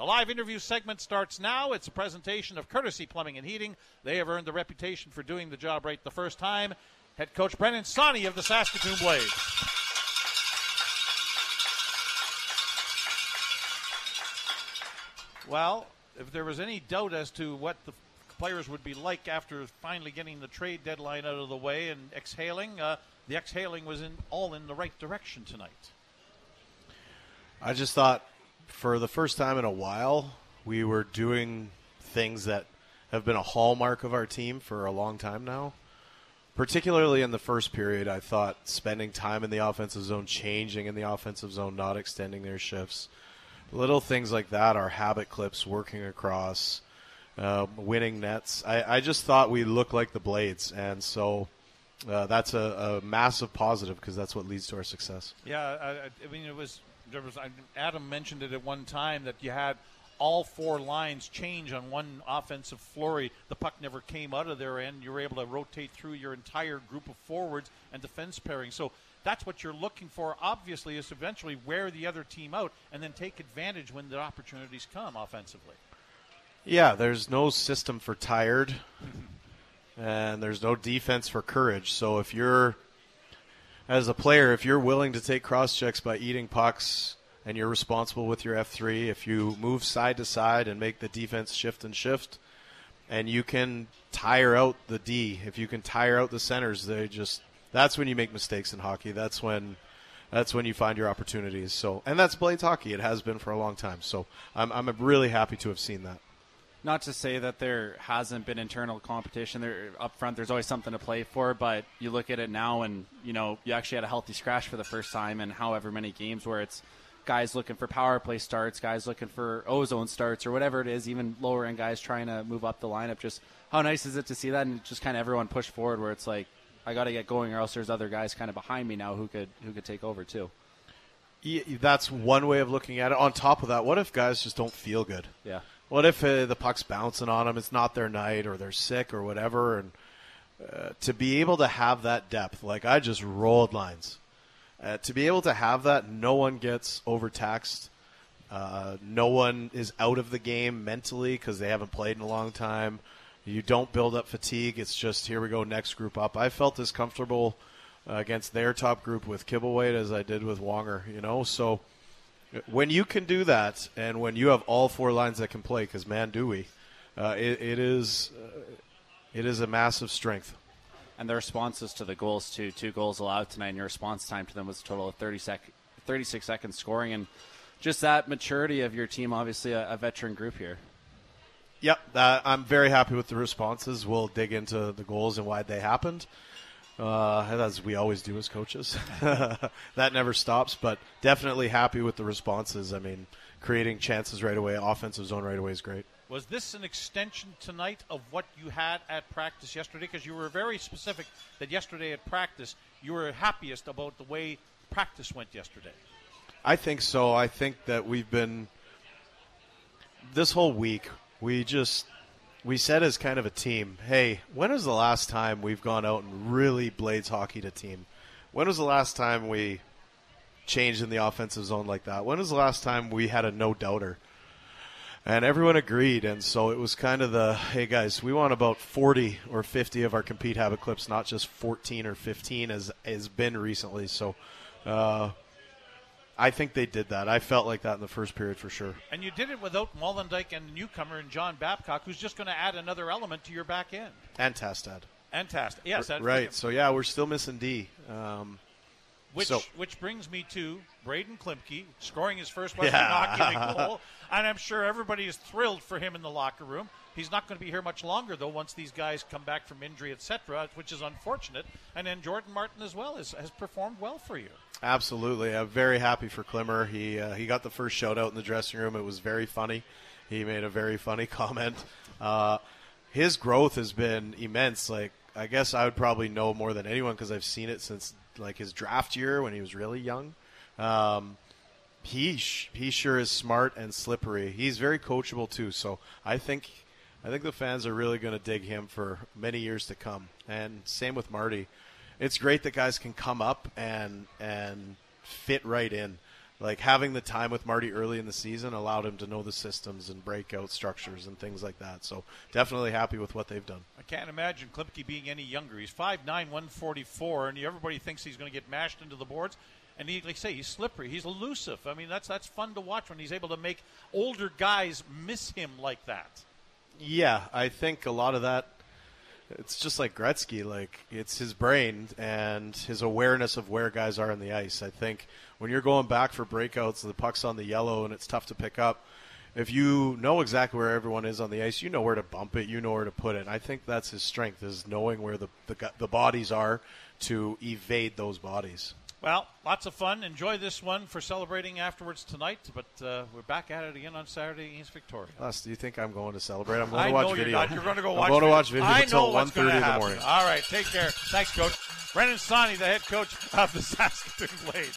The live interview segment starts now. It's a presentation of Courtesy Plumbing and Heating. They have earned the reputation for doing the job right the first time. Head coach Brennan Sawney of the Saskatoon Blades. Well, if there was any doubt as to what the players would be like after finally getting the trade deadline out of the way and exhaling, the exhaling was all in the right direction tonight. I just thought for the first time in a while, we were doing things that have been a hallmark of our team for a long time now. Particularly in the first period, I thought spending time in the offensive zone, changing in the offensive zone, not extending their shifts. Little things like that, our habit clips working across, winning nets. I just thought we looked like the Blades, and so that's a massive positive because that's what leads to our success. Yeah, I mean, Adam mentioned it at one time that you had all four lines change on one offensive flurry. The puck never came out of their end. You were able to rotate through your entire group of forwards and defense pairing. So that's what you're looking for, obviously, is eventually wear the other team out and then take advantage when the opportunities come offensively. Yeah, there's no system for tired, and there's no defense for courage. So if you're, as a player, if you're willing to take cross-checks by eating pucks and you're responsible with your F3, if you move side to side and make the defense shift, and you can tire out the D, if you can tire out the centers, that's when you make mistakes in hockey. That's when you find your opportunities. So, and that's Blades hockey. It has been for a long time. So I'm really happy to have seen that. Not to say that there hasn't been internal competition there up front. There's always something to play for, but you look at it now and, you actually had a healthy scratch for the first time in however many games where it's guys looking for power play starts, guys looking for ozone starts or whatever it is, even lower end guys trying to move up the lineup. Just how nice is it to see that and just kind of everyone push forward where it's like, I got to get going or else there's other guys kind of behind me now who could take over too. Yeah, that's one way of looking at it. On top of that, what if guys just don't feel good? Yeah. What if the puck's bouncing on them, it's not their night, or they're sick or whatever, and to be able to have that depth, like I just rolled lines. To be able to have that, no one gets overtaxed. No one is out of the game mentally because they haven't played in a long time. You don't build up fatigue. It's just, here we go, next group up. I felt as comfortable against their top group with Kibblewhite as I did with Wonger, So when you can do that and when you have all four lines that can play, because man, do we, it is a massive strength. And the responses to the goals, too. 2 goals allowed tonight, and your response time to them was a total of 36 seconds scoring. And just that maturity of your team, obviously a veteran group here. Yep, I'm very happy with the responses. We'll dig into the goals and why they happened, as we always do as coaches. That never stops, but definitely happy with the responses. I mean, creating chances right away, offensive zone right away is great. Was this an extension tonight of what you had at practice yesterday? Because you were very specific that yesterday at practice you were happiest about the way practice went yesterday. I think so. I think that we've been – this whole week we said as kind of a team, hey, when was the last time we've gone out and really Blades hockeyed a team? When was the last time we changed in the offensive zone like that? When was the last time we had a no-doubter? And everyone agreed, and so it was kind of hey guys, we want about 40 or 50 of our compete habit clips, not just 14 or 15 as has been recently. So I think they did that. I felt like that in the first period for sure. And you did it without Molendyk and the newcomer and John Babcock, who's just going to add another element to your back end. And Tastad. Yes. Right, so yeah, we're still missing D. Which brings me to Braden Klimke scoring his first Western Hockey League goal, and I'm sure everybody is thrilled for him in the locker room. He's not going to be here much longer, though, once these guys come back from injury, etc., which is unfortunate. And then Jordan Martin as well has performed well for you. Absolutely. I'm very happy for Klimmer. He got the first shout-out in the dressing room. It was very funny. He made a very funny comment. His growth has been immense. Like, I guess I would probably know more than anyone because I've seen it since like his draft year when he was really young. He sure is smart and slippery. He's very coachable too. So I think the fans are really going to dig him for many years to come. And same with Marty. It's great that guys can come up and fit right in. like having the time with Marty early in the season allowed him to know the systems and breakout structures and things like that. So definitely happy with what they've done. I can't imagine Klimke being any younger. He's 5'9", 144, and everybody thinks he's going to get mashed into the boards. And he, like I say, he's slippery. He's elusive. I mean, that's fun to watch when he's able to make older guys miss him like that. Yeah, I think a lot of that, it's just like Gretzky. Like, it's his brain and his awareness of where guys are on the ice. I think when you're going back for breakouts and the puck's on the yellow and it's tough to pick up, if you know exactly where everyone is on the ice, you know where to bump it, you know where to put it. I think that's his strength, is knowing where the bodies are to evade those bodies. Well, lots of fun. Enjoy this one for celebrating afterwards tonight. But we're back at it again on Saturday against Victoria. Les, do you think I'm going to celebrate? I'm going I to watch know video. You're not. You're going to go watch I'm going to watch video I until know what's 1:30 going to in the happen. morning. All right, take care. Thanks, Coach. Brendan Sawney, the head coach of the Saskatoon Blades.